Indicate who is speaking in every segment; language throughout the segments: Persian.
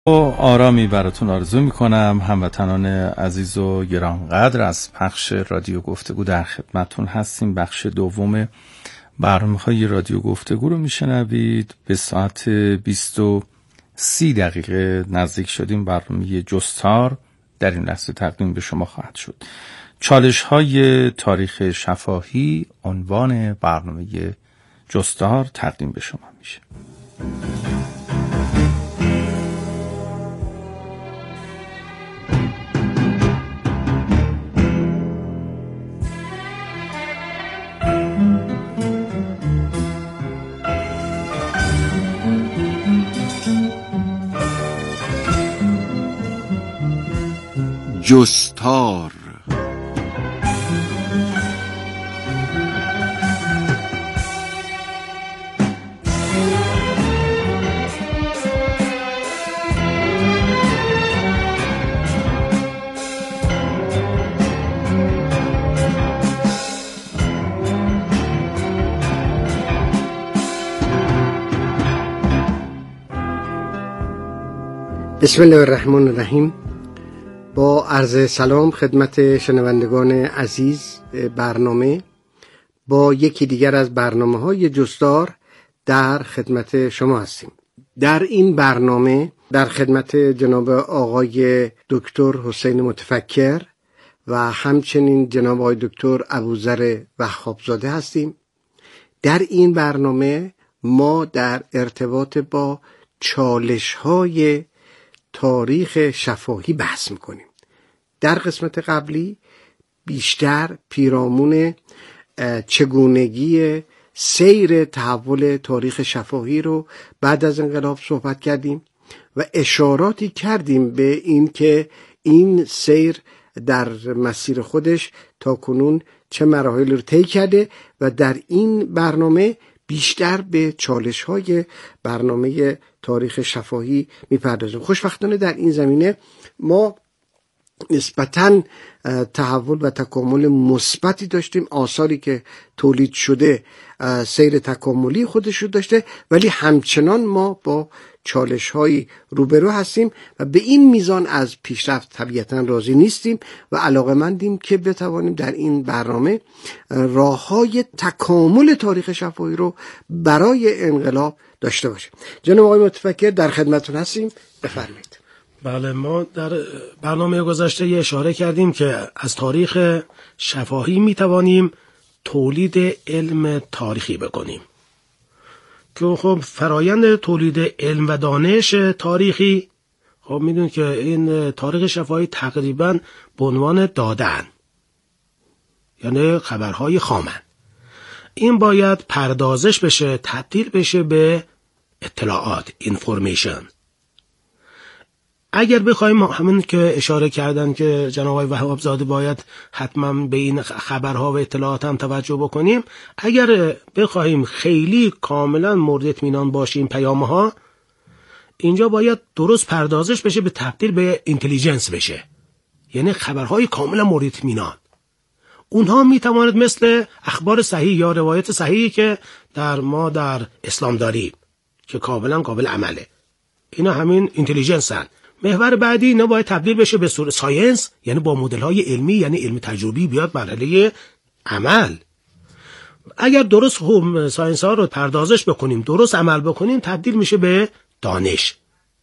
Speaker 1: و آرامی براتون آرزو میکنم. هموطنان عزیز و گرانقدر، از پخش رادیو گفتگو در خدمتون هستیم. بخش دوم برنامه‌های رادیو گفتگو رو میشنوید. به ساعت 20:30 نزدیک شدیم. برنامه جستار در این لحظه تقدیم به شما خواهد شد. چالش‌های تاریخ شفاهی عنوان برنامه جستار تقدیم به شما میشه.
Speaker 2: جستار.
Speaker 3: بسم الله الرحمن الرحیم. با عرض سلام خدمت شنوندگان عزیز برنامه، با یکی دیگر از برنامه‌های جستار در خدمت شما هستیم. در این برنامه در خدمت جناب آقای دکتر حسین متفکر و همچنین جناب آقای دکتر ابوذر وهابزاده هستیم. در این برنامه ما در ارتباط با چالش‌های تاریخ شفاهی بحث میکنیم. در قسمت قبلی بیشتر پیرامون چگونگی سیر تحول تاریخ شفاهی رو بعد از انقلاب صحبت کردیم و اشاراتی کردیم به این که این سیر در مسیر خودش تا کنون چه مراحل رو طی کرده و در این برنامه بیشتر به چالش‌های برنامه تاریخ شفاهی میپردازیم. خوشبختانه در این زمینه ما نسبتاً تحول و تکامل مثبتی داشتیم. آثاری که تولید شده سیر تکاملی خودش رو داشته، ولی همچنان ما با چالش‌های روبرو هستیم و به این میزان از پیشرفت طبیعتاً راضی نیستیم و علاقه‌مندیم که بتوانیم در این برنامه راه‌های تکامل تاریخ شفاهی رو برای انقلاب داشته باشیم. جناب آقای متفکر در خدمتتون هستیم، بفرمایید.
Speaker 4: بله، ما در برنامه گذشته اشاره کردیم که از تاریخ شفاهی میتوانیم تولید علم تاریخی بکنیم که خب فرایند تولید علم و دانش تاریخی، خب میدونید که این تاریخ شفاهی تقریبا به عنوان دادن، یعنی خبرهای خامن، این باید پردازش بشه، تبدیل بشه به اطلاعات، اینفورمیشن. اگر بخوایم همون که اشاره کردن که جناب آقای وهابزاده باید حتما به این خبرها و اطلاعات هم توجه بکنیم، اگر بخوایم خیلی کاملا مورد اطمینان باشیم پیامها، اینجا باید درست پردازش بشه به تبدیل به اینتلیجنس بشه، یعنی خبرهای کاملا مورد اطمینان. اونها میتواند مثل اخبار صحیح یا روایت صحیحی که ما در اسلام داریم که کاملا قابل عمله، اینا همین اینتلیجنس هستند. محور بعدی اینا باید تبدیل بشه به صورت ساینس، یعنی با مدل‌های علمی، یعنی علم تجربی بیاد مرحله عمل. اگر درست خوب ساینس ها رو پردازش بکنیم، درست عمل بکنیم، تبدیل میشه به دانش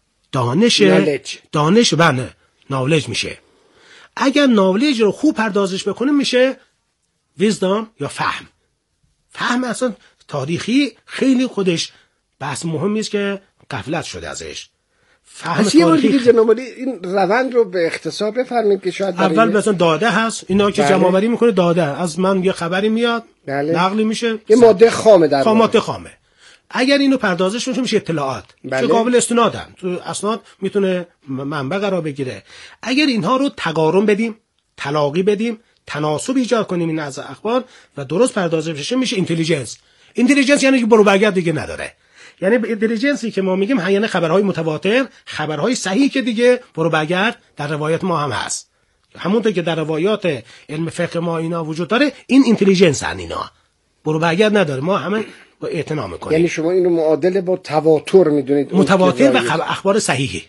Speaker 4: و نالج میشه. اگر نالج رو خوب پردازش بکنیم میشه ویزدام یا فهم اصلا تاریخی خیلی خودش بحث مهمی است که غفلت شده ازش.
Speaker 3: پس یه بار دیگه جناب عالی این روند رو به اختصار بفرمایید که شاید
Speaker 4: اول مثلا داده هست، اینا که جمع آوری میکنه داده، از من یه خبری میاد، نقلی میشه،
Speaker 3: یه ماده خامه در
Speaker 4: ماده خامه. اگر اینو پردازش بشه میشه اطلاعات که قابل استنادن، تو اسناد میتونه منبع قرار بگیره. اگر اینها رو تقارن بدیم، تلاقی بدیم، تناسب ایجاد کنیم این از اخبار و درست پردازش بشه، میشه اینتلیجنس. اینتلیجنس یعنی که برو برگرد دیگه نداره. یعنی اینتلیجنسی که ما میگیم یعنی خبرهای متواتر، خبرهای صحیح که دیگه برو برگرد در روایت ما هم هست، همونطور که در روایات علم فقه ما اینا وجود داره، این اینتلیجنس هن، اینا برو برگرد نداره، ما همه با اعتنا میکنیم.
Speaker 3: یعنی شما اینو معادل با تواتر میدونید؟
Speaker 4: متواتر و اخبار صحیحی.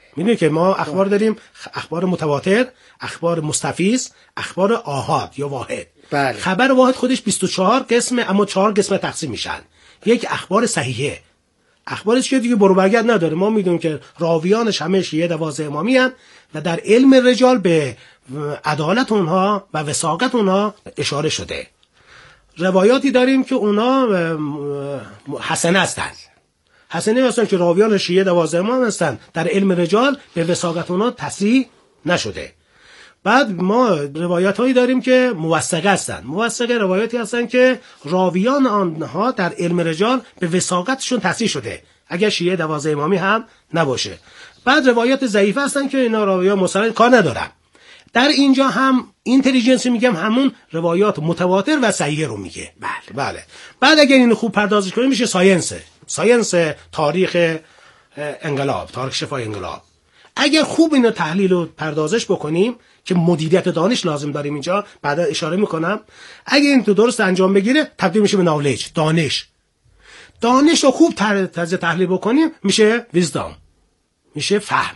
Speaker 4: میدونی که ما اخبار داریم، اخبار متواتر، اخبار مستفیض، اخبار آحاد یا واحد.
Speaker 3: بله.
Speaker 4: خبر واحد خودش 24 قسمه، اما 4 قسمه تقسیم میشن. یک اخبار صحیحه، اخبارش که دیگه برو برگرد نداره. ما میدونیم که راویانش همه شیعه 12 امامی هستند و در علم رجال به عدالت اونها و وثاقت اونها اشاره شده. روایاتی داریم که اونها حسنه هستند، حسنه هستند که راویان شیعه 12 امام هستند، در علم رجال به وثاقت اونها تصریح نشده. بعد ما روایت هایی داریم که موثقه هستند. موثقه روایاتی هستند که راویان آنها در علم رجال به وثاقتشون تصریح شده، اگر شیعه 12 امامی هم نباشه. بعد روایات ضعیفه هستند که اینا راویان مستند کار ندارن. در اینجا هم اینتلیجنسی میگم همون روایات متواتر و صحیح رو میگه. بله. بعد اگر اینو خوب پردازش کنیم میشه ساینس تاریخ انقلاب، تاریخ شفای انقلاب. اگر خوب اینو تحلیل و پردازش بکنیم که مدیریت دانش لازم داریم اینجا، بعدا اشاره میکنم، اگر این تو درست انجام بگیره تبدیل میشه به نالج، دانش رو خوب تجزیه تحلیل بکنیم میشه ویزدام، میشه فهم،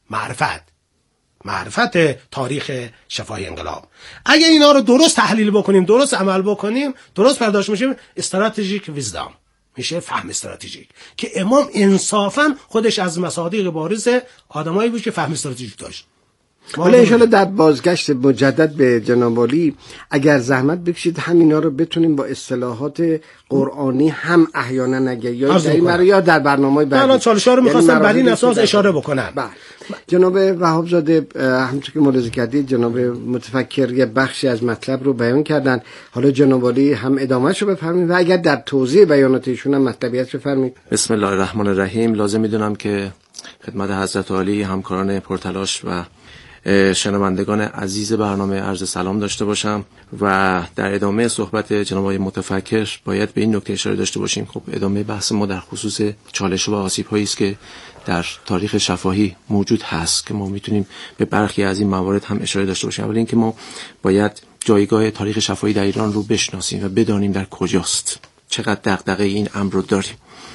Speaker 4: معرفت تاریخ شفای انقلاب. اگر اینا رو درست تحلیل بکنیم، درست عمل بکنیم، درست پردازش میشیم استراتژیک ویزدام، میشه فهم استراتژیک که امام انصافا خودش از مصادیق بارز آدمایی بود که فهم استراتژیک داشت.
Speaker 3: حالا انشاءالله در بازگشت مجدد به جناب عالی اگر زحمت بکشید همینا رو بتونیم با اصطلاحات قرآنی هم احیانا نگه یا در برنامه‌های بعدی.
Speaker 4: الان چالش‌ها رو می‌خواستم بر این اساس اشاره بکنم.
Speaker 3: بله. جناب وهاب زاده همونطور که ملاحظه کردید جناب متفکر یه بخشی از مطلب رو بیان کردن. حالا جناب عالی هم ادامه‌اش رو بفرمایید و اگر در توضیح بیانات ایشون هم مطلبیت رو بفرمایید.
Speaker 2: بسم الله الرحمن الرحیم. لازم می‌دونم که خدمت حضرت عالی همکاران پرتلاش و شنوندگان عزیز برنامه عرض سلام داشته باشم و در ادامه صحبت جناب آقای متفکر باید به این نکته اشاره داشته باشیم. خب ادامه بحث ما در خصوص چالش و آسیب‌هایی است که در تاریخ شفاهی موجود هست که ما میتونیم به برخی از این موارد هم اشاره داشته باشیم. اول اینکه ما باید جایگاه تاریخ شفاهی در ایران رو بشناسیم و بدانیم در کجاست، چقدر دغدغه این امر رو داریم.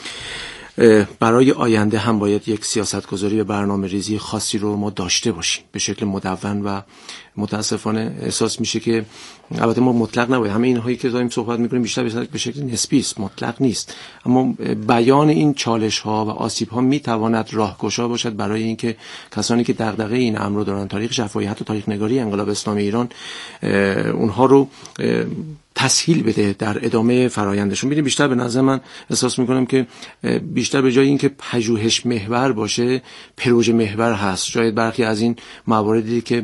Speaker 2: برای آینده هم باید یک سیاستگذاری و برنامه‌ریزی خاصی رو ما داشته باشیم به شکل مدون و متاسفانه احساس میشه که البته ما مطلق نباید، همه اینهایی که داریم صحبت میکنیم بیشتر به شکل نسبی است، مطلق نیست، اما بیان این چالش ها و آسیب ها میتواند راهگشا باشد برای اینکه کسانی که دغدغه این امر رو دارن، تاریخ شفاهی، حتی تاریخ نگاری انقلاب اسلامی ایران، اونها رو تسهیل بده در ادامه فرایندشون. ببینید بیشتر به نظر من احساس میکنم که بیشتر به جای اینکه پژوهش محور باشه پروژه محور هست. شاید برخی از این مواردی که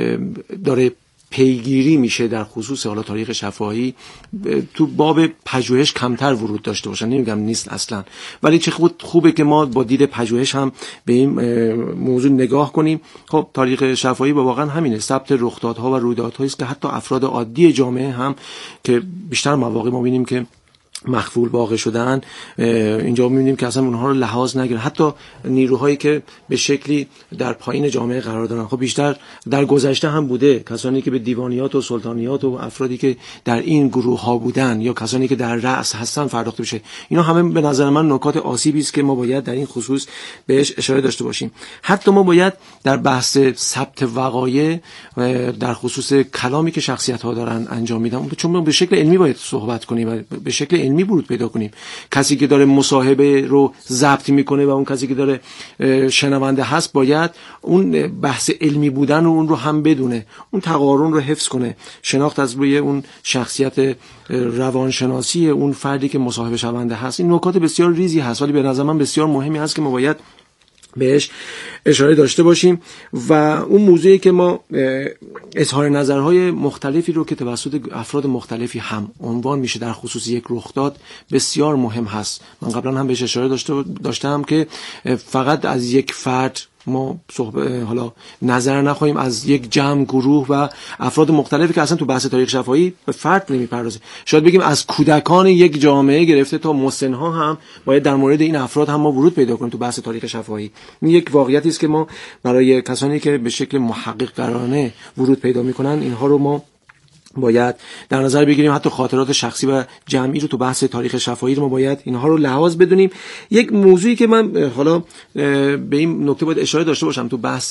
Speaker 2: داره پیگیری میشه در خصوص حالا تاریخ شفاهی تو باب پژوهش کمتر ورود داشته باشن، نمیگم نیست اصلا، ولی چه خوبه که ما با دید پژوهش هم به این موضوع نگاه کنیم. خب تاریخ شفاهی واقعا همینه، ثبت رخدادها و رویدادهایی است که حتی افراد عادی جامعه هم که بیشتر مواقع ما ببینیم که مخفول واقع شدن، اینجا می‌بینیم که اصلا اونها رو لحاظ نگیرن، حتی نیروهایی که به شکلی در پایین جامعه قرار دارن. خب بیشتر در گذشته هم بوده کسانی که به دیوانیات و سلطانیات و افرادی که در این گروه ها بودن یا کسانی که در رأس هستن پرداخته بشه. اینا همه به نظر من نکات آسیبی است که ما باید در این خصوص بهش اشاره داشته باشیم. حتی ما باید در بحث ثبت وقایع در خصوص کلامی که شخصیت ها دارن انجام میدن، چون ما به شکل علمی باید صحبت کنیم و به شکل علمی ورود پیدا کنیم. کسی که داره مصاحبه رو ضبط میکنه و اون کسی که داره شنونده هست باید اون بحث علمی بودن و اون رو هم بدونه، اون تقارن رو حفظ کنه، شناخت از روی اون شخصیت روانشناسی اون فردی که مصاحبه شونده هست. این نکات بسیار ریزی هست ولی به نظر من بسیار مهمی هست که ما باید بهش اشاره داشته باشیم. و اون موضوعی که ما اظهار نظرهای مختلفی رو که توسط افراد مختلفی هم عنوان میشه در خصوص یک رخداد بسیار مهم هست. من قبلا هم بهش اشاره داشتم که فقط از یک فرد ما حالا نظر نخواهیم، از یک جمع گروه و افراد مختلفی که اصلا تو بحث تاریخ شفاهی به فرد نمیپردازه، شاید بگیم از کودکان یک جامعه گرفته تا مسن‌ها هم باید در مورد این افراد هم ما ورود پیدا کنیم تو بحث تاریخ شفاهی. این یک واقعیتی است که ما برای کسانی که به شکل محقق قرانه ورود پیدا میکنن اینها رو ما باید در نظر بگیریم حتی خاطرات شخصی و جمعی رو تو بحث تاریخ شفاهی رو ما باید اینها رو لحاظ بدونیم. یک موضوعی که من حالا به این نکته باید اشاره داشته باشم تو بحث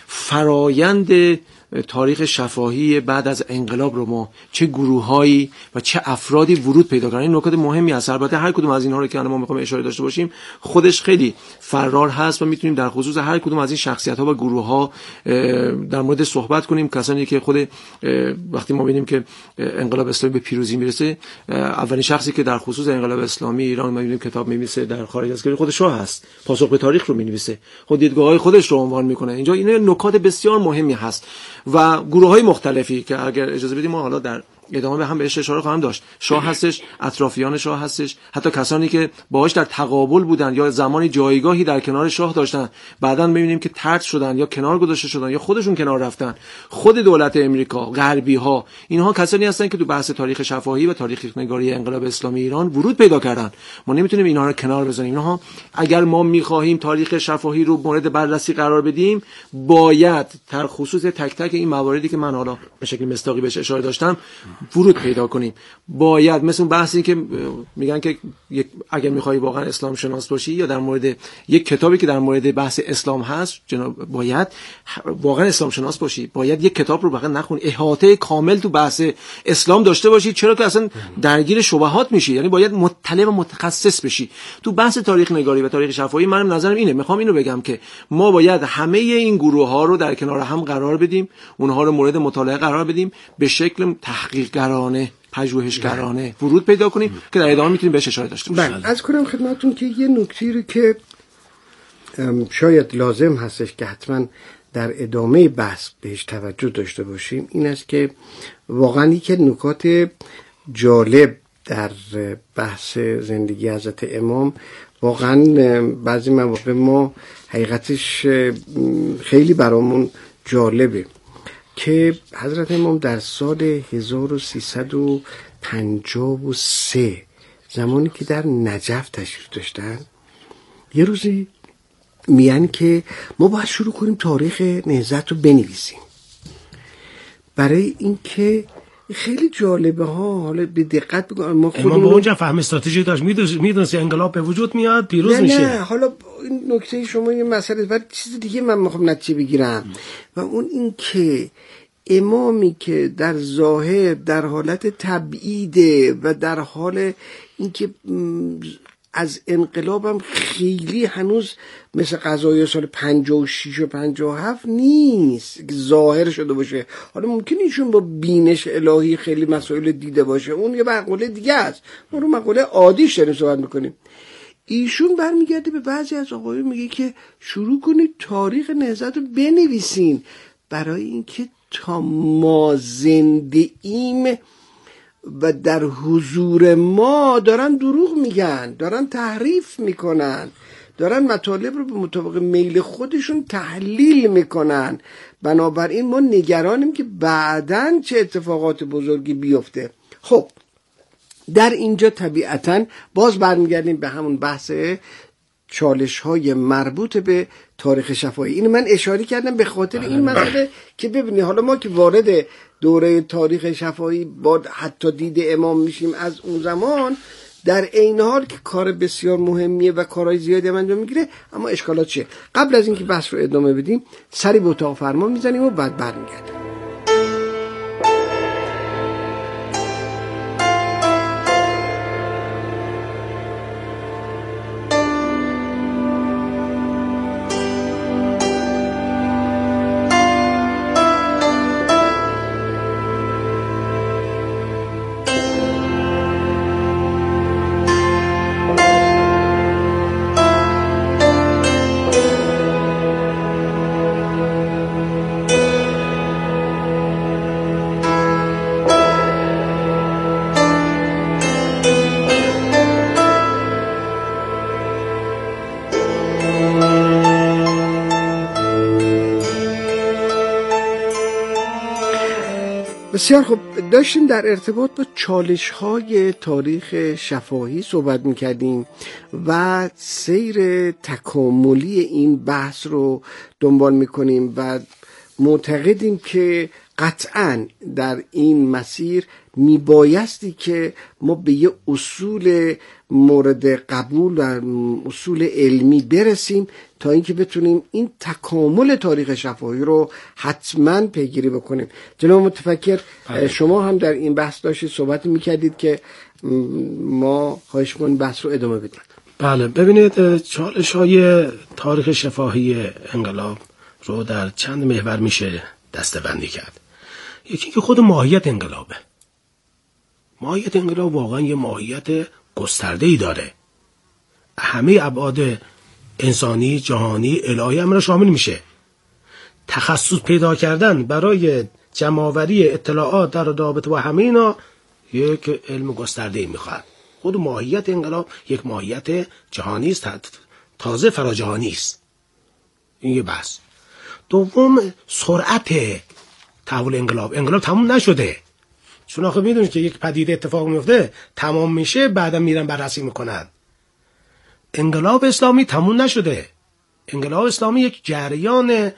Speaker 2: فرایند تاریخ شفاهی بعد از انقلاب رو ما چه گروه‌هایی و چه افرادی ورود پیدا کردن، این نکات مهمی هست. البته هر کدوم از اینها رو که ما می‌خوایم اشاره داشته باشیم خودش خیلی فرار هست و میتونیم در خصوص هر کدوم از این شخصیت‌ها و گروه‌ها در مورد صحبت کنیم. کسانی که خود وقتی ما ببینیم که انقلاب اسلامی به پیروزی میرسه، اولین شخصی که در خصوص انقلاب اسلامی ایران ما می‌بینیم کتاب می‌نویسه در خارج از کشور خود شاه هست، پاسخ به تاریخ رو می‌نویسه، خود دیدگاه‌های خودش رو عنوان می‌کنه. اینجا این نکات بسیار مهمی هست و گروه‌های مختلفی که اگر اجازه بدیم ما حالا در ادامه به هم بهش اشاره خواهم داشت. شاه هستش، اطرافیان شاه هستش، حتی کسانی که باهاش در تقابل بودن یا زمانی جایگاهی در کنار شاه داشتن، بعداً می‌بینیم که طرد شدن یا کنار گذاشته شدن یا خودشون کنار رفتن. خود دولت امریکا، غربی‌ها، اینها کسانی هستن که تو بحث تاریخ شفاهی و تاریخ نگاری انقلاب اسلامی ایران ورود پیدا کردن. ما نمیتونیم اینها رو کنار بزنیم. اینها اگر ما می‌خواهیم تاریخ شفاهی رو مورد بررسی قرار بدیم، باید در خصوص تک تک این مواردی که من حالا به شکل مستاقی بهش اشاره داشتم ورود پیدا کنیم. باید مثل بحثی که میگن که اگر میخوای واقعا اسلام شناس باشی یا در مورد یک کتابی که در مورد بحث اسلام هست، باید واقعا اسلام شناس باشی، باید یک کتاب رو واقعا نخونی، احاطه کامل تو بحث اسلام داشته باشی، چرا که اصلا درگیر شبهات میشی. یعنی باید مطلع و متخصص بشی تو بحث تاریخ نگاری و تاریخ شفاهی. منم نظرم اینه، میخوام اینو بگم که ما باید همه این گروه ها رو در کنار هم قرار بدیم، اونها رو مورد مطالعه قرار بدیم، به شکل تحقیقگرانه، پژوهشگرانه ورود پیدا کنیم که در ادامه میتونیم بهش اشاره داشته باشیم.
Speaker 3: از کنم خدمتتون که یه نکته رو که شاید لازم هستش که حتما در ادامه بحث بهش توجه داشته باشیم این است که واقعا یکی نکات جالب در بحث زندگی حضرت امام، واقعا بعضی مواقع ما حقیقتش خیلی برامون جالبه که حضرت امام در سال 1353 زمانی که در نجف تشریف داشتن، یه روزی میگن که ما باید شروع کنیم تاریخ نهضت رو بنویسیم. برای اینکه خیلی جالبه ها، حالا به دقت بگم ما
Speaker 4: خودمون به اونجا فهم استراتژی داشت، میدونست انقلاب به وجود میاد، پیروز میشه.
Speaker 3: نه حالا این نکته شما یه مسئله، ولی چیز دیگه من میخوام نتیجه بگیرم و اون این که امامی که در ظاهر در حالت تبعیده و در حال اینکه از انقلابم خیلی هنوز مثل قضایی سال 56 و 57 نیست ظاهر شده باشه. حالا ممکن ایشون با بینش الهی خیلی مسائل دیده باشه، اون یه مقوله دیگه است، ما رو مقوله عادیش داریم صحبت میکنیم. ایشون برمیگرده به بعضی از آقایون میگه که شروع کنید تاریخ نهضت رو بنویسین، برای اینکه تا ما زنده ایم و در حضور ما دارن دروغ میگن، دارن تحریف میکنن، دارن مطالب رو به مطابق میل خودشون تحلیل میکنن. بنابراین ما نگرانیم که بعداً چه اتفاقات بزرگی بیفته. خب در اینجا طبیعتاً باز برمیگردیم به همون بحث چالش های مربوط به تاریخ شفاهی. اینو من اشاره کردم به خاطر این مسئله که ببینید حالا ما که وارد دوره تاریخ شفاهی با حتی دید امام میشیم از اون زمان، در این حال که کار بسیار مهمیه و کارهای زیادی انجام میگیره، اما اشکالات چیه؟ قبل از اینکه بحث رو ادامه بدیم سری به اتاق فرمان میزنیم و بعد برمیگردیم. بسیار خوب، داشتیم در ارتباط با چالش‌های تاریخ شفاهی صحبت می‌کردیم و سیر تکاملی این بحث رو دنبال می‌کنیم و معتقدیم که قطعاً در این مسیر میبایستی که ما به یه اصول مورد قبول و اصول علمی برسیم تا اینکه بتونیم این تکامل تاریخ شفاهی رو حتما پیگیری بکنیم. جناب متفکر، شما هم در این بحث داشتید صحبت میکردید که ما خواهش کنیم بحث رو ادامه بدیم.
Speaker 4: بله، ببینید چالش‌های تاریخ شفاهی انقلاب رو در چند محور میشه دسته‌بندی کرد. یکی که خود ماهیت انقلابه. ماهیت انقلاب واقعا یه ماهیت گسترده‌ای داره. همه ابعاد انسانی، جهانی، الهی هم را شامل میشه. تخصص پیدا کردن برای جمع‌آوری اطلاعات در رابطه با همه اینا یک علم گسترده‌ای میخواد. خود ماهیت انقلاب یک ماهیت جهانی است، تازه فراجهانی است. این یه بحث. دوم، سرعت تحول انقلاب تموم نشده. چون آخه میدونید که یک پدیده اتفاق میفته تمام میشه، بعدا میرن بررسی میکنن. انقلاب اسلامی تموم نشده. انقلاب اسلامی یک جریان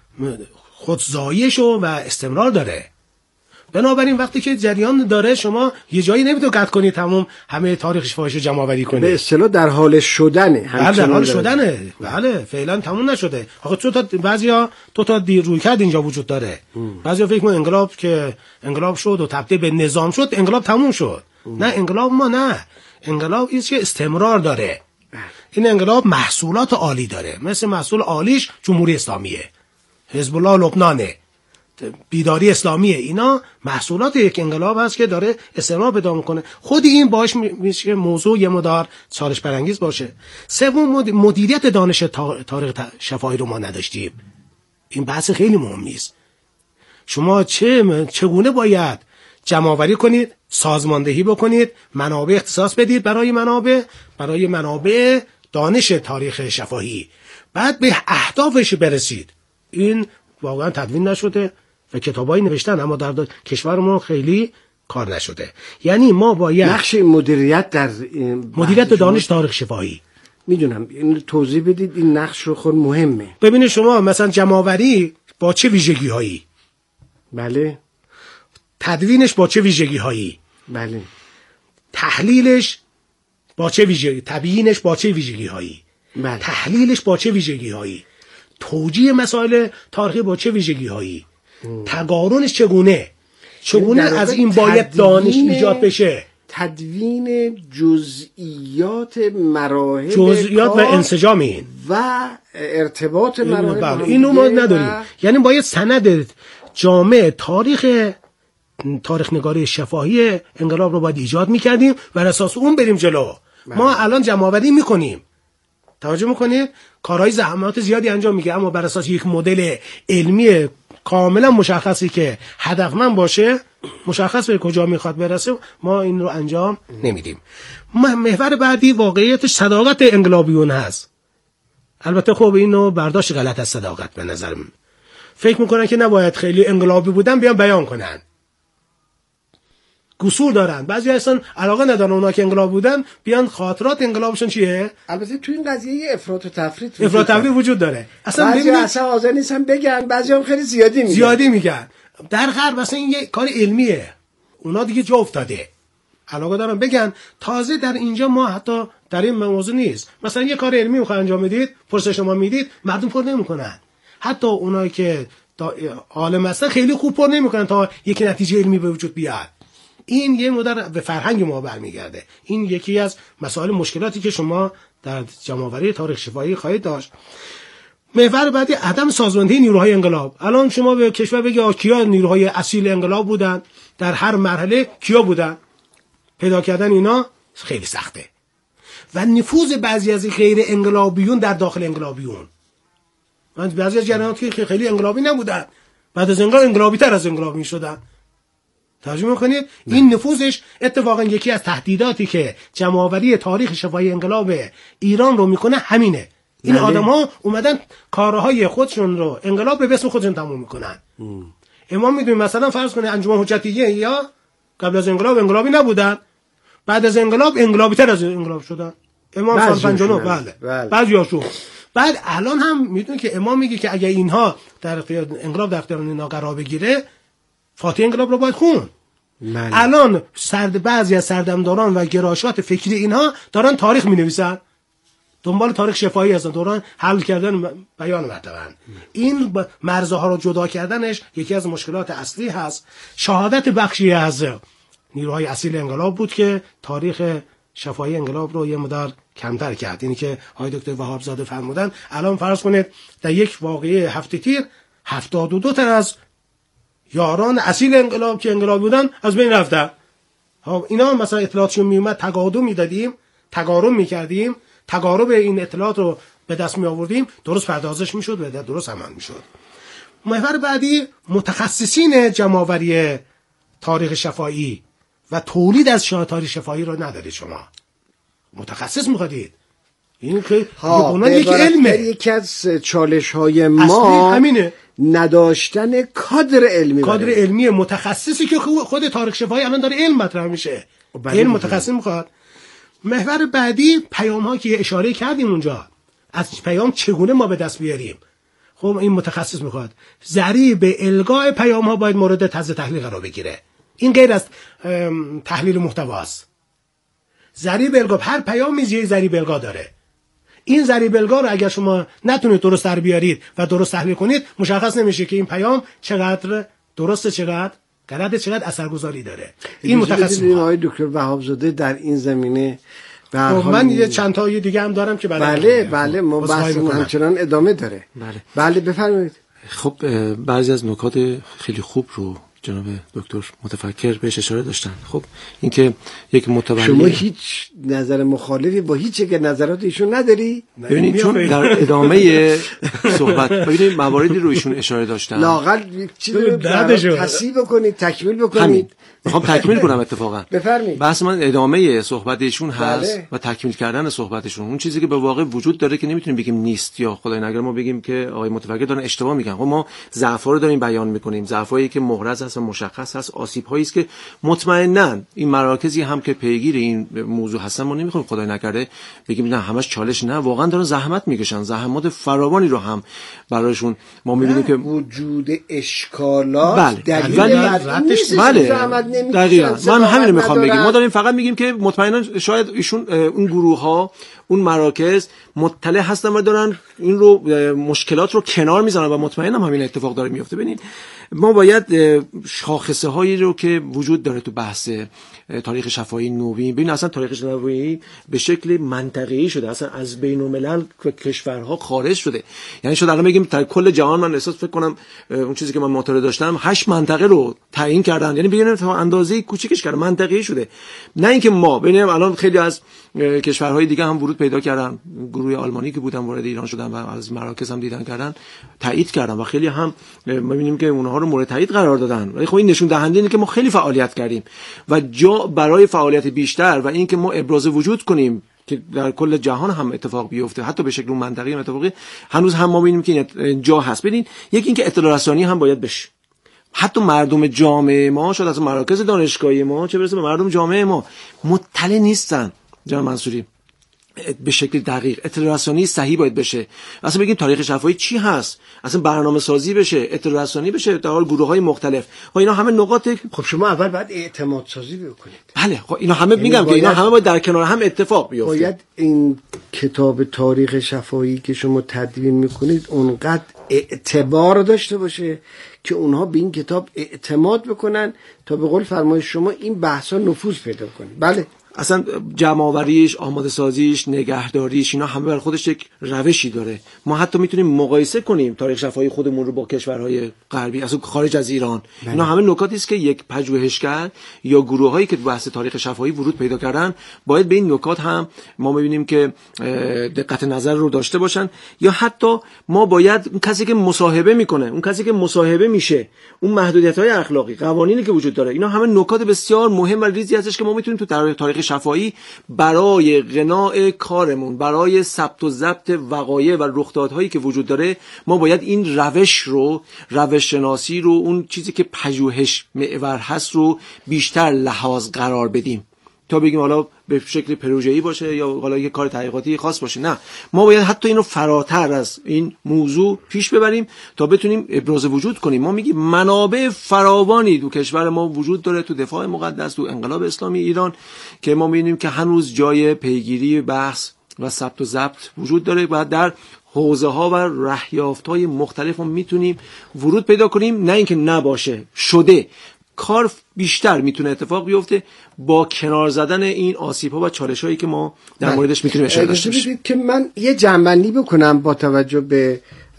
Speaker 4: خودزایش و استمرار داره. بنابراین وقتی که جریان داره شما یه جایی نمیتونید قطع کنید تمام همه تاریخ شفاهیشو جمع آوری کنید.
Speaker 3: به اصطلاح در حال شدنه.
Speaker 4: در حال شدنه. بله، فعلا تموم نشده. آخه بعضیا دو تا رویکرد اینجا وجود داره. بعضیا فکر می‌کنن انقلاب که انقلاب شد و تبدیل به نظام شد انقلاب تموم شد. نه، انقلاب نه. انقلاب ایست که استمرار داره. این انقلاب محصولات عالی داره. مثل محصول عالیش جمهوری اسلامیه، حزب الله لبنانه، بیداری اسلامیه. اینا محصولات یک انقلاب هست که داره استمرار پیدا میکنه. خود این باعث میشه موضوع یه مدار چالش برانگیز باشه. سوم، مدیریت دانش تاریخ شفاهی رو ما نداشتیم. این بحث خیلی مهمی است. شما چگونه باید جمع آوری کنید، سازماندهی بکنید، منابع اختصاص بدید برای منابع دانش تاریخ شفاهی، بعد به اهدافش برسید. این واقعا تدوین نشده و کتابایی نوشتن اما در کشورمون خیلی کار نشده. یعنی ما باید
Speaker 3: نقش مدیریت در
Speaker 4: مدیریت دانش تاریخ شفاهی،
Speaker 3: میدونم این توضیح بدید، این نقش رو خود مهمه.
Speaker 4: ببینید شما مثلا جمع‌آوری با چه ویژگی‌هایی،
Speaker 3: بله،
Speaker 4: تدوینش با چه ویژگی‌هایی،
Speaker 3: بله،
Speaker 4: تحلیلش با چه ویژگی، تبیینش با چه ویژگی‌هایی،
Speaker 3: بله،
Speaker 4: تحلیلش با چه ویژگی‌هایی، توجیه مسائل تاریخی با چه ویژگی‌هایی، تقارنش چگونه از این باید دانش ایجاد بشه.
Speaker 3: تدوین جزئیات مراحل
Speaker 4: و انسجام این
Speaker 3: و ارتباط مراحل
Speaker 4: اینو ما نداریم. یعنی باید سند جامع تاریخ نگاری شفاهی انقلاب رو باید ایجاد میکردیم و بر اساس اون بریم جلو. ما الان جمع آوری میکنیم، توجه میکنید، کارهای زحمات زیادی انجام میگه، اما بر اساس یک مدل علمی کاملا مشخصی که هدفمند باشه، مشخص به کجا میخواد برسه، ما این رو انجام نمیدیم. محور بعدی واقعیت صداقت انقلابیون هست. البته خب اینو برداشت غلط از صداقت به نظر من. فکر میکنن که نباید خیلی انقلابی بودن بیان بیان کنن، قصور دارن. بعضی اصلا علاقه ندارن اونا که انقلاب بودن بیان خاطرات انقلابشون چیه.
Speaker 3: البته تو این قضیه افراط و تفرید
Speaker 4: وجود داره.
Speaker 3: بعضی اصلا حاضر نیستن بگن، بعضی هم خیلی زیادی میگن. در غرب مثلا این یه کار علمیه، اونا دیگه جا افتاده، علاقه دارن بگن. تازه در اینجا ما حتی در این موضوع نیست. مثلا یه کار علمی میخواد انجام بدید، پرسش شما میدید، مردم پر نمیکنن. حتی اونایی که عالم هستن خیلی خوب پر نمیکنن تا یک نتیجه علمی به وجود بیاد. این یه مدر به فرهنگ ما برمیگرده. این یکی از مسائل مشکلاتی که شما در جمع‌آوری تاریخ شفاهی خواهید داشت. محور بعدی عدم سازماندهی نیروهای انقلاب. الان شما به کشور بگید کیا نیروهای اصیل انقلاب بودن، در هر مرحله کیا بودن، پیدا کردن اینا خیلی سخته. و نفوذ بعضی از غیر انقلابیون در داخل انقلابیون، من بعضی از جریانات که خیلی انقلابی نبودن بعد از انقلاب انقلابی تر از انقلابی شدن. ترجمه می‌کنید این نفوذش اتفاقا یکی از تهدیداتی که جمع‌آوری تاریخ شفاهی انقلاب ایران رو میکنه همینه. این آدم‌ها اومدن کارهای خودشون رو انقلاب به اسم خودشون تموم میکنن. امام میدونید مثلا فرض کنید انجمن حجتیه یا قبل از انقلاب انقلابی نبودن، بعد از انقلاب انقلابی تر از انقلاب شدن. امام سال 59 بله. بعضیاشون. بعد الان هم میدونید که امام میگه که اگه اینها در انقلاب در اختیار اینا قرار بگیره
Speaker 4: فاتحه انقلاب رو باید خون. الان بعضی از سردمداران و گرایشات فکری اینها دارن تاریخ می‌نویسن، دنبال تاریخ شفاهی هستن، دوران حل کردن بیان مطلبن. این مرزها رو جدا کردنش یکی از مشکلات اصلی هست. شهادت بخشی از نیروهای اصیل انقلاب بود که تاریخ شفاهی انقلاب رو یه مقدار کمتر کرد. اینی که آقای دکتر وهاب زاده فرمودن، الان فرض کنید در یک واقعه هفته تیر 72 تن از یاران اصیل انقلاب که انقلاب بودن از بین رفتن. اینا مثلا اطلاعاتشون میومد تقادم میدادیم، تقارن میکردیم، تقارب این اطلاعات رو به دست می آوردیم، درست پردازش میشد و درست عمل میشد. محور بعدی متخصصین جمع‌آوری تاریخ شفاهی و تولید از تاریخ شفاهی رو ندارید شما. متخصص میخوادید. این که یک علمه.
Speaker 3: یکی از چالش‌های ما همینه. نداشتن کادر علمی
Speaker 4: متخصصی که خود تاریخ شفاهی الان داره علم مطرح میشه. علم متخصص میخواد. محور بعدی پیام ها که اشاره کردیم اونجا، از پیام چگونه ما به دست بیاریم. خب این متخصص میخواد. ضریب القاء پیام ها باید مورد تجزیه تحلیل قرار بگیره. این غیر از تحلیل محتواست. ضریب القاء، هر پیامی یه ضریب القاء داره. این ضریب القاء رو اگر شما نتونید درست در بیارید و درست تحلیل کنید، مشخص نمیشه که این پیام چقدر درسته، چقدر غلطه، چقدر اثرگذاری داره. این متخصص
Speaker 3: آقای دکتر وهاب زاده در این زمینه
Speaker 4: من یه چند تا دیگه هم دارم که
Speaker 3: بله ما بحث همچنان ادامه داره. بله بفرمایید.
Speaker 2: خب بعضی از نکات خیلی خوب رو جناب دکتر متفکر بهش اشاره داشتن. خب اینکه یک متولی،
Speaker 3: شما هیچ نظر مخالفی با هیچ یک نظرات ایشون نداری؟
Speaker 2: ببینید چون در ادامه صحبت ببینید مواردی رو ایشون اشاره داشتن،
Speaker 3: لااقل یک چیزی رو تصحیح بکنید، تکمیل بکنید.
Speaker 2: میخوام تکمیل کنم اتفاقا.
Speaker 3: بفرمایید.
Speaker 2: بحث من ادامه صحبت ایشون هست و تکمیل کردن صحبتشون. اون چیزی که به واقع وجود داره که نمیتونیم بگیم نیست یا خدای نگره ما بگیم که آقای متفکر دارن اشتباه میگن. خب ما ضعف‌ها رو داریم بیان میکنیم، ضعفایی که محرز هست و مشخص هست، آسیب‌هایی است که مطمئناً این مراکزی هم که پیگیر این موضوع هستن ما نمیخوایم خدای نکرده بگیم نه همش چالش، نه واقعا دارن زحمت میکشن، زحمات فراوانی رو هم برایشون ما میبینیم که
Speaker 3: وجود اشکالات
Speaker 2: دقیقاً من همین رو میخوام بگم. ما داریم فقط میگیم که مطمئنا شاید ایشون اون گروه ها، اون مراکز مطلع هستن و دارن این رو مشکلات رو کنار میذارن و مطمئنا همین اتفاق داره میفته. ببینید ما باید شاخصه هایی رو که وجود داره تو بحث تاریخ شفاهی نوین، ببین اصلا تاریخ شفاهی به شکل منطقه‌ای شده، اصلا از بین الملل کشورها خارج شده. یعنی شد الان بگیم در کل جهان، من احساس فکر کنم اون چیزی که من مطالعه داشتم 8 منطقه رو تعیین کردن، یعنی ببینید تا اندازه کوچیکش کردن، منطقه‌ای شده. نه اینکه ما ببینیم الان خیلی از کشورهای دیگه هم ورود پیدا کردن، گروه آلمانی که بودن وارد ایران شدن و از مراکز هم دیدن کردن، تایید کردن و خیلی هم می‌بینیم که اونها رو مورد تایید قرار دادن. ولی خب این نشون دهنده اینه که ما خیلی فعالیت کردیم و جا برای فعالیت بیشتر و اینکه ما ابراز وجود کنیم که در کل جهان هم اتفاق بیفته، حتی به شکل منطقه‌ای هم اتفاقی، هنوز هم ما می‌بینیم که جا هست. ببین یکی اینکه اطلاع رسانی هم باید بشه. حتی مردم جامعه ما، شاید از مراکز دانشگاهی ما چه برسه به مردم جامعه ما، مطلع نیستن. جناب منصوری به شکل دقیق اطلاع رسانی صحیح باید بشه. اصلا بگیم تاریخ شفاهی چی هست، اصلا برنامه سازی بشه، اطلاع رسانی بشه در حال گروه‌های مختلف. خب اینا همه نقاط.
Speaker 3: خب شما اول باید اعتماد سازی بکنید.
Speaker 2: بله خب اینا همه میگم که اینا همه باید در کنار هم اتفاق بیفته.
Speaker 3: باید این کتاب تاریخ شفاهی که شما تدوین میکنید اونقدر اعتبار داشته باشه که اونها به این کتاب اعتماد بکنن تا به قول فرمایش شما این بحثا نفوذ پیدا کنه. بله
Speaker 2: اصلا جمع‌آوریش، آماده سازیش، نگهداریش، اینا همه بر خودش یک روشی داره. ما حتی میتونیم مقایسه کنیم تاریخ شفاهی خودمون رو با کشورهای غربی، اصلا خارج از ایران. اینا همه نکاتی است که یک پژوهشگر یا گروه‌هایی که بحث تاریخ شفاهی ورود پیدا کردن باید به این نکات هم ما می‌بینیم که دقت نظر رو داشته باشن. یا حتی ما باید اون کسی که مصاحبه میکنه، اون کسی که مصاحبه میشه، اون محدودیت‌های اخلاقی، قوانینی که وجود داره، اینا همه نکات بسیار مهم و ریزی هستش که ما میتونیم تو تاریخ شفاهی برای غناء کارمون، برای ثبت و ضبط وقایع و رخدادهایی که وجود داره، ما باید این روش شناسی رو، اون چیزی که پژوهش محور هست رو بیشتر لحاظ قرار بدیم تا بگیم حالا به شکل پروژه‌ای باشه یا حالا یه کار تحقیقاتی خاص باشه. نه، ما باید حتی اینو فراتر از این موضوع پیش ببریم تا بتونیم ابراز وجود کنیم. ما میگیم منابع فراوانی تو کشور ما وجود داره، تو دفاع مقدس، تو انقلاب اسلامی ایران، که ما می‌بینیم که هنوز جای پیگیری بحث و ثبت و ضبط وجود داره و در حوزه ها و رهیافت های مختلف هم میتونیم ورود پیدا کنیم. نه اینکه نباشه، شده. کار بیشتر میتونه اتفاق بیفته با کنار زدن این آسیب ها و چالش هایی که ما در موردش میتونیم اشاره داشته باشیم.
Speaker 3: که من یه جنبندی بکنم با توجه به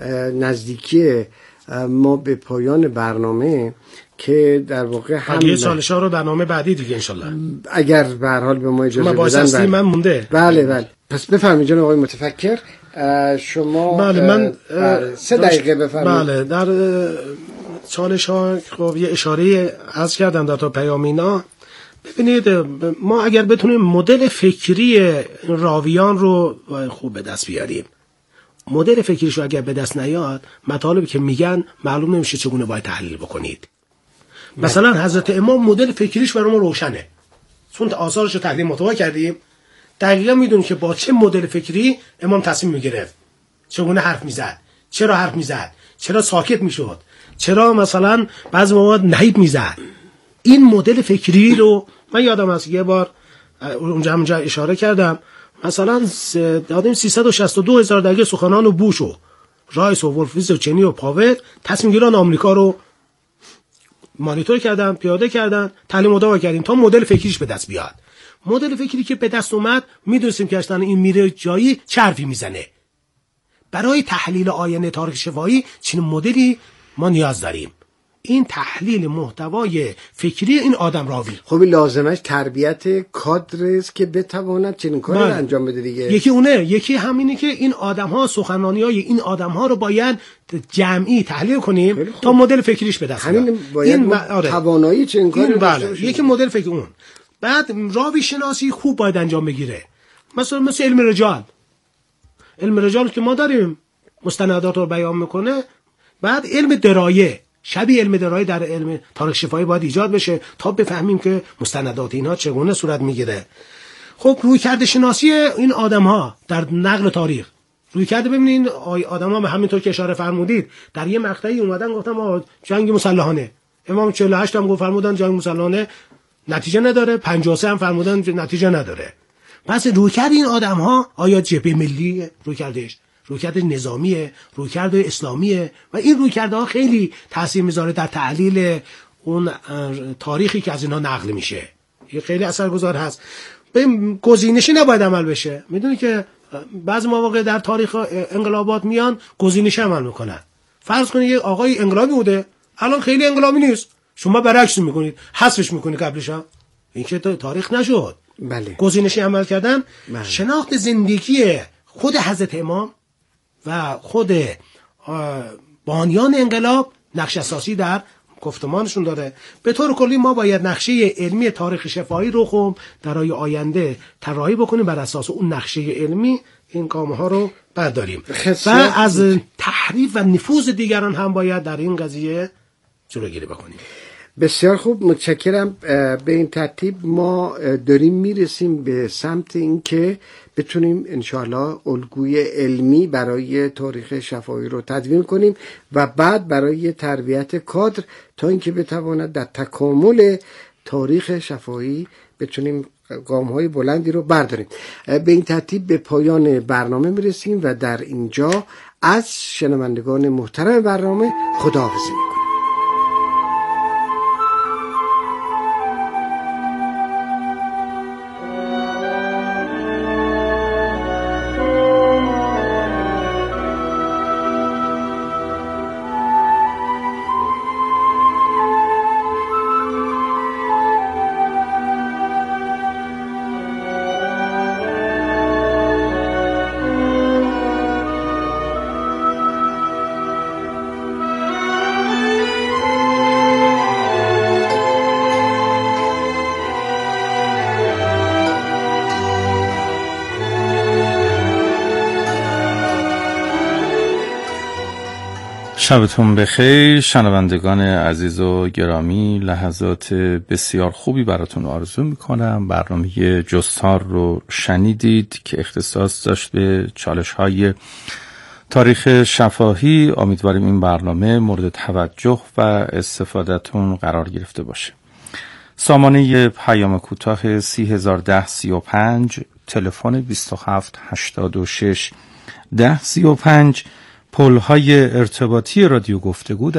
Speaker 3: نزدیکی ما به پایان برنامه، که در واقع
Speaker 4: هم چالش ها رو برنامه بعدی دیگه انشالله
Speaker 3: اگر به هر حال به ما اجازه
Speaker 4: بدن. من مونده.
Speaker 3: بله. پس بفرمایید جناب آقای متفکر، شما.
Speaker 4: بله، من
Speaker 3: 3 دقیقه بفرمایید.
Speaker 4: بله، در چالش ها خب یه اشاره عرض کردم در تا پیام اینا. ببینید، ما اگر بتونیم مدل فکری راویان رو خوب به دست بیاریم، مدل فکریش رو اگر به دست نیاد، مطالبی که میگن معلوم نمیشه چگونه باید تحلیل بکنید. مثلا حضرت امام مدل فکریش برای ما روشنه، چون آثارش رو تحلیل مطالعه کردیم، دقیقا میدونیم که با چه مدل فکری امام تصمیم میگرفت، چگونه حرف میزد، چرا حرف میزد، چرا ساکت میشد، چرا مثلا بعضی موقع نهیب میزد. این مدل فکری رو من یادم هست یه بار اونجا اشاره کردم، مثلا دادیم 362,000 دقیقه سخنان و بوش و رایس و ولفریز و چنی و پاول تصمیم گیران آمریکا رو مانیتور کردن، پیاده کردن، تعلیم مداوا کردیم تا مدل فکریش به دست بیاد. مدل فکری که به دست اومد، میدونستیم که اصلا این میره جایی چه حرفی میزنه. برای تحلیل آینه تاریخ شفاهی چنین مدلی ما نیاز داریم. این تحلیل محتوای فکری این آدم راوی.
Speaker 3: خب این لازمش تربیت کادر است که بتواند چنین کاری رو انجام بده دیگه.
Speaker 4: یکی اونه، یکی همینه که این آدم‌ها سخنرانی‌های این آدم‌ها رو باید جمعی تحلیل کنیم تا مدل فکریش به دست بیاد.
Speaker 3: این توانایی چنین کاری
Speaker 4: داشته باشه. یکی مدل فکر اون. بعد راوی شناسی خوب باید انجام بگیره. مثلا علم رجال. علم رجال که ما داریم مستندات رو بیان میکنه. بعد علم درایه، شبیه علم درایه در علم تاریخ شفاهی باید ایجاد بشه تا بفهمیم که مستندات اینها چگونه صورت میگیره. خب رویکرد شناسی این آدم‌ها در نقل تاریخ، رویکرد ببینید آدم‌ها به همینطور که اشاره فرمودید در یه مقطعی اومدن گفتم جنگ مسلحانه، امام 48 هم گفت فرمودن جنگ مسلحانه نتیجه نداره، 53 هم فرمودن نتیجه نداره. پس رویکرد این آدم‌ها آیا جبهه ملی رویکردش، رویکرد نظامیه، رویکرد اسلامیه و این رویکردها خیلی تاثیر میذاره در تحلیل اون تاریخی که از اینا نقل میشه. این خیلی اثرگذار هست. به گزینشی نباید عمل بشه. میدونی که بعضی مواقع در تاریخ انقلابات میان گزینشی عمل میکنن. فرض کنید یه آقای انقلابی بوده، الان خیلی انقلابی نیست، شما برعکس میکنید، حذفش میکنید قبلش. این که تاریخ نشد.
Speaker 3: بله.
Speaker 4: گزینشی عمل کردن. بله. شناخت زندگی خود حضرت امام و خود بانیان انقلاب نقش اساسی در گفتمانشون داره. به طور کلی ما باید نقشه علمی تاریخ شفاهی رو خب برای آینده طراحی بکنیم، بر اساس اون نقشه علمی این گام‌ها رو برداریم و از تحریف و نفوذ دیگران هم باید در این قضیه جلوگیری بکنیم.
Speaker 3: بسیار خوب، متشکرم. به این ترتیب ما داریم میرسیم به سمت این که بتونیم انشاءالله الگوی علمی برای تاریخ شفاهی رو تدوین کنیم و بعد برای تربیت کادر تا اینکه بتواند در تکامل تاریخ شفاهی بتونیم گام‌های بلندی رو برداریم. به این ترتیب به پایان برنامه میرسیم و در اینجا از شنوندگان محترم برنامه خداحافظی میکنیم.
Speaker 1: شبتون بخیر شنوندگان عزیز و گرامی. لحظات بسیار خوبی براتون آرزو میکنم. برنامه جستار رو شنیدید که اختصاص داشت به چالش‌های تاریخ شفاهی. امیدواریم این برنامه مورد توجه و استفادهتون قرار گرفته باشه. سامانه پیام کوتاه 301035، تلفن 2786 1035، پل‌های ارتباطی رادیو گفتگو